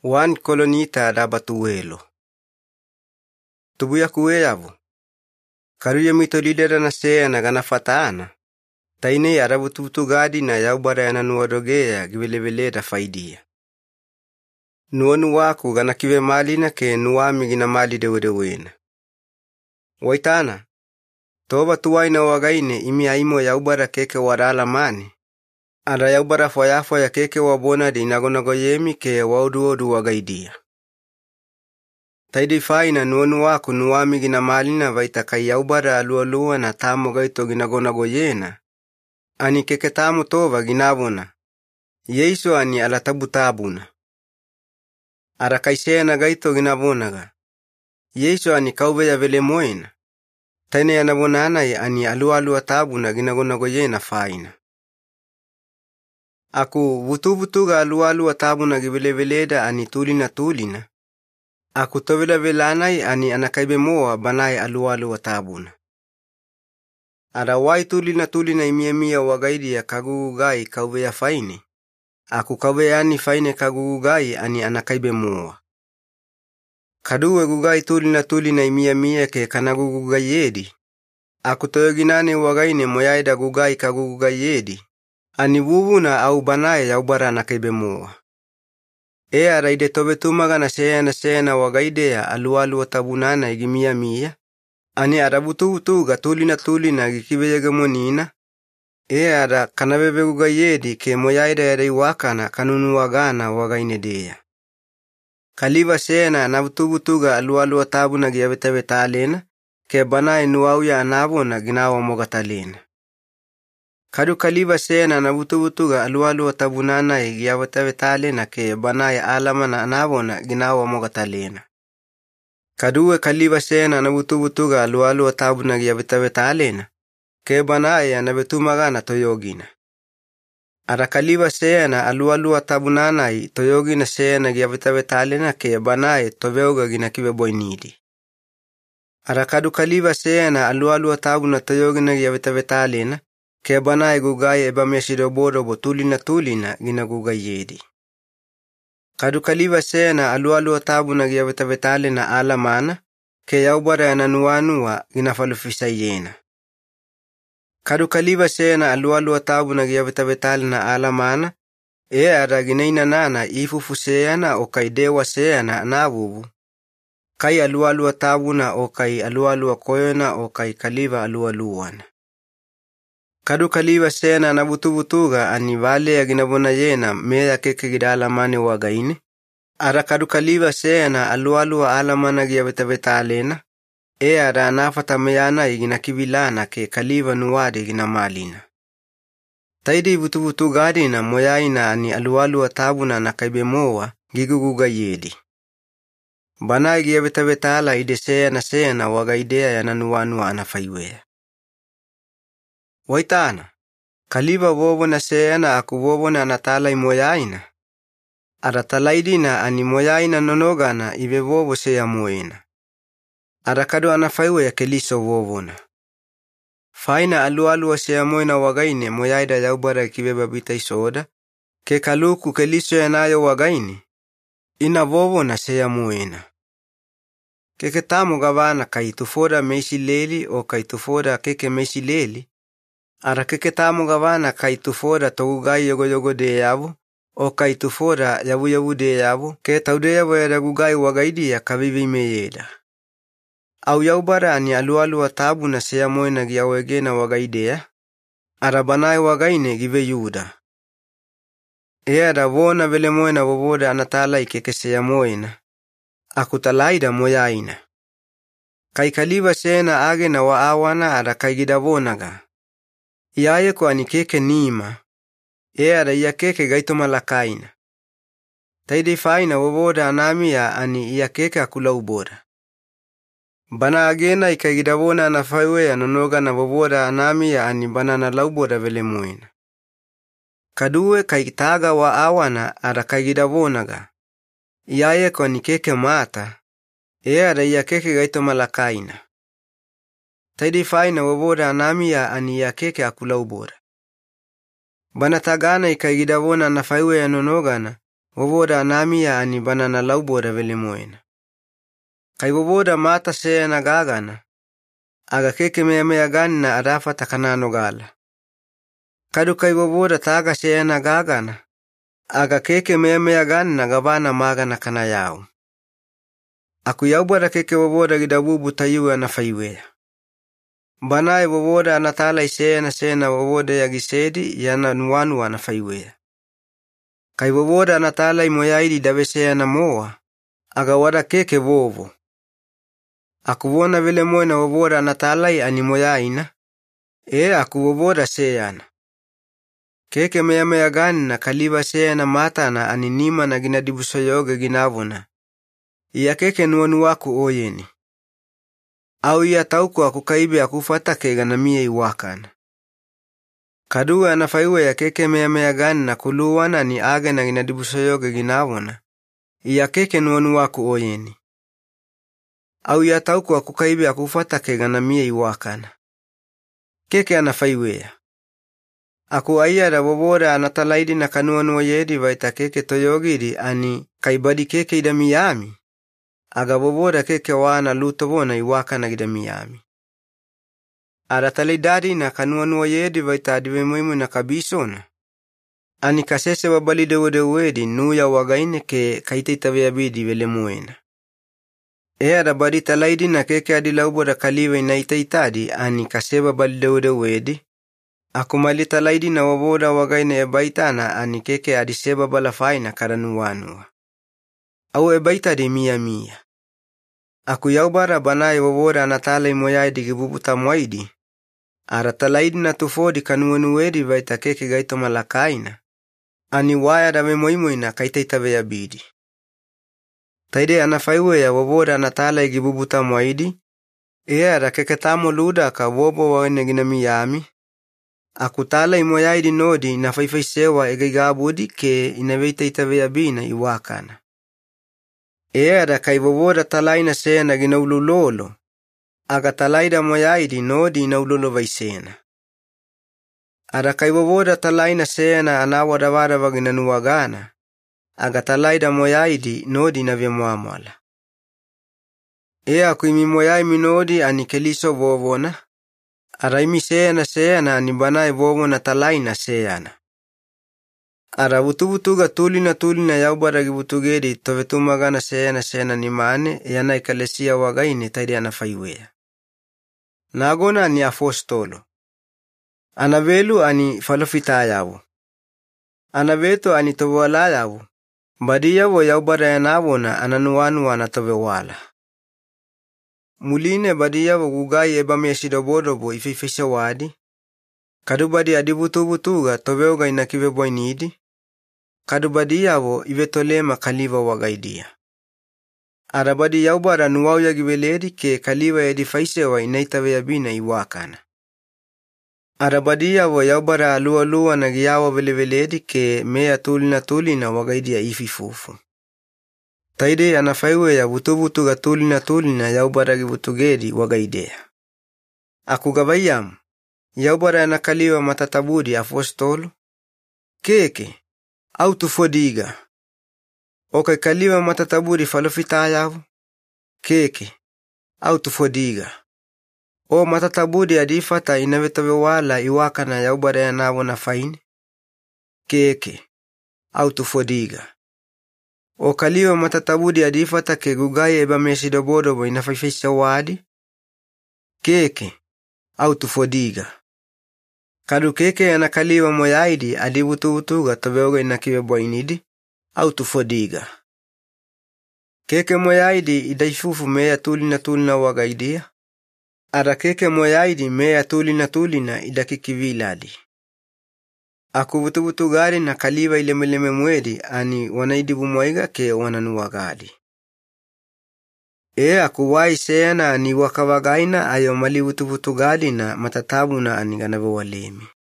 Wan kolonita dabatuelo. Tubuya kuweyavu. Karuya mito lidera na sea na ganafataana. Taine arabututu gadi na yaubara yana nuwadogeya givelevele faidia. Nuonu waku gana kive malina ke nuwami gina mali dewedewena. Waitana. Toba tuwaina wagaine imi aimo yaubara keke warala mani. Ada yaubara foya keke wabona di nagonagoyemi ke waudu wagaidia. Taidi faina nuonu waku nuwami gina malina vaitaka yaubara alualua na tamu gaito ginagonagoyena. Ani keke tamu tova ginavona. Yeiso ani alatabutabuna. Ara kaisena gaito ginavonaga. Yeiso ani kauveya vele moena. Taine yanavonana ani alualua tabuna ginagonagoyena faina. Aku vutuvutuga alualua tabuna giveleda ani tulina. Aku tovela velanai ani anakaibe moa banai alualua tabuna. Ada wai tulina imiemia wagaidi ya kagugugai kauveya faini. Aku kauveya ani faine kagugugai ani anakaibe moa. Kaduwe gugai tulina imiemia ke kanagugugai yedi. Aku toyoginane wagaine moyaida gugai kagugugai yedi. Ani wuvuna au banai yaubara anakaibe moa. Araide tobetumaga na sena wagaidea alualua tabunana igimiamia. Ani arabutuga tulina gikibeyegemonina. Ara kanabebeuga yedi ke moyaida yadei wakana kanunu wagana wagainedea. Kaliva sena nabutuga alualua tabuna giyabetalena ke banai nuauya anabona ginawa mogatalena. Kadu kaliva sena nabutuga alualua tabunana giyabetalena ke banai alamana anabona ginawa mogatalena. Kaduwe kaliva sena nabutuga alualua tabuna giyabetalena ke banai anabetumagana toyogina. Ara kaliva sena alualua tabunana toyogina sena giyabetalena ke banai toveuga ginakibe boinidi. Ara kadu kaliva sena alualua tabuna toyogina giyabetalena ke banai gugai ebamesidobodo tulina ginagugai yedi. Kadu kaliva sena alualua tabuna giyabetalena alamana ke yaubara yananuanua ginafalufisayena. Kadu kaliva sena alualua tabuna giyabetalena alamana ara ginaina nana ifufu seyana o kai dewa seyana nabubu. Kai alualua tabuna o kai alualua koyona o kai kaliva alualuana. Kadu kaliva sena nabutuga ani vale ya ginabona yena meya keke gidala mane wagaine. Ara kadu kaliva sena alualua alamana giyabetalena. Ara anafata meyana iginakibilana ke kaliva nuwade ginamalina. Taidi vutugadina moyaina ani alualua tabuna nakaibe moa giguguga yedi. Banai giyabetabetala ide sena wagaidea yananuanua anafaiwea. Waitana, kaliva wobona sena aku wobona anatalai moyaina. Ara talaidina ani moyaina nonogana ibe wobo seya moena. Ara kadu anafaiwea keliso wobona. Faina alualua seya moena wagaine moyaida yaubara kibeba bita isoda. Ke kaluku keliso yanayo wagaine. Ina wobona seya moena. Keke tamu gavana kai tufoda meisi leli o kai tufoda keke meisi leli. Ara keke tamu gavana kai tufoda togugai yogo de yavu o kai tufoda yavu de yavu ke taude yavu ya gugai wagaidi ya kabibi meyeda. Au yaubara ani alualua tabuna seya moena giyawegena wagaidea. Ara banai wagaine give yuda. Ara wona vele moena woboda anatalai keke seya moena. Aku talaida moyaina. Kai kaliva sena agena wa awana ara kai gidavonaga. Iaye ko ani keke nima. Ara ia keke gaito malakaina. Taidi faina woboda anamia ani ia keke akulaubora. Bana agena ikai gidavona anafaiwea nonogana woboda anamia ani banana laubora vele moena. Kaduwe kai taga wa awana ara kai gidavonaga. Iaye ko ani keke mata. Ara ia keke gaito malakaina. Taidi faina woboda anamia ani ia keke akulaubora. Bana tagana ikai gidavona anafaiwea nonogana wowoda anamia ani banana lauboda vele moena. Kai wowoda mata seena gagana, aga keke mea ganna adafa takanano gala. Kadu kai wowoda taga seena gagana, aga keke mea ganna gabana magana kana yao. Aku yaubara keke wowoda gidabubu tayuwa na faiwea. Banae wowoda anatala seena wowoda yagisedi yana nuanua na faiwea. Kai wowoda anatala moyaidi daveseana moa, aga wada keke wowo. Aku wona vile moena wowoda anatala ani moyaina, aku wowoda seana. Keke mea ganna kaliva seana matana ani nima na ginadibusoyoge ginavuna. Ia keke nuanuaku oyeni. Au ia tauku aku kaibe aku fatake ganamia iwakana. Kadua anafaiwe ya keke mea ganna kuluwana ni age na ginadibusoyoge ginavuna. Ia keke nuanuaku oyeni. Au ia tauku aku kaibe aku fatake ganamia iwakana. Keke anafaiwe ya. Aku ayara wowoda anatalaidi na kanuanua yedi vaita keke toyogiri ani kaibadi keke idamiyami. Aga wowoda keke wana lutobona iwakana gidamiyami. Aratalidadi na kanuanua yedi vaita adive muimu na kabisona. Ani kasese wabali dewedi nuya wagaine ke kaititavea bidi vele muena. Arabadi talaidi na keke adilauboda kaliwe na itaitadi ani kaseba bali dewedi. Aku mali talaidi na wowoda wagaine ebaitana ani keke adiseba balafaina karanuanua. Au ebaitadi mia. Aku yaubara banae wowoda anatala moyaidi gibubuta mwaidi. Aratalaidi na tufodi kanuanuedi vaita keke gaito malakaina. Ani waya dame moimoina kaitaitavea bidi. Taide anafaiwe ya wowoda anatala gibubuta mwaidi. Ara keke tamo luda ka wobo waene ginamiyami. Aku tala moyaidi nodi na faifaisewa egigabudi ke inaveita itavea bina iwakana. Ara kai wowoda talaina seena ginaululolo. Aga talaida moyaidi nodi inaulolo vaisena. Ara kai wowoda talaina seena anawadawada vaginanuagana. Aga talaida moyaidi nodi na vyemuamwala. Aku imi moyai minodi ani keliso vovona. Ara imi seena ani banae vovona talaina seana. Ara vutuvutuga tulina yaubara gibutugedi tovetumagana seena nimane yana ikalesia wagaine taide anafaiwea. Nagona ni apostolo. Anavelu ani falofitayawo. Anaveto ani towalayawo. Badiyawo yaubara yanawona ananuanua na towewala. Muline badiyawo gugai ebamesidobodobo ififisha wadi. Kadubadi adibutubutuga toweuga inakiveboinidi. Kadubadiyawo ivetolema kaliva wagaidia. Arabadi yaubara nuwauya gibeledi ke kaliva edifaisewa inaitavea bina iwakana. Arabadiyawo yaubara alua na giyawa veledi ke mea tulina wagaidia ififufu. Taide anafaiwe ya butubutuga tulina yaubara gibutugedi wagaidea. Aku gabayam, yaubara anakaliwa matatabudi apostolo. Keke, au tufodiga. Okai kaliwa matatabudi falofitayawo. Keke, au tufodiga. O matatabudi adifata inavetowewala iwakana yaubara yanawona faini. Keke, au tufodiga. O kaliwa matatabudi adifata ke gugai ebamesidobodobo inafaifisha wadi. Keke, au tufodiga. Kadu keke anakaliwa moyaidi adibutubutuga toweuga inakiveboinidi. Au tufodiga. Keke moyaidi idaifufu mea tulina wagaidia. Ara keke moyaidi mea tulina idakikiviladi. Aku butubutugari na kaliva ilemeleme mwedi ani wanaidibu mwaiga ke wananuwagadi. Aku wai seena ani wakawagaina ayo mali butubutugari na matatabu na ani ganabewalemi.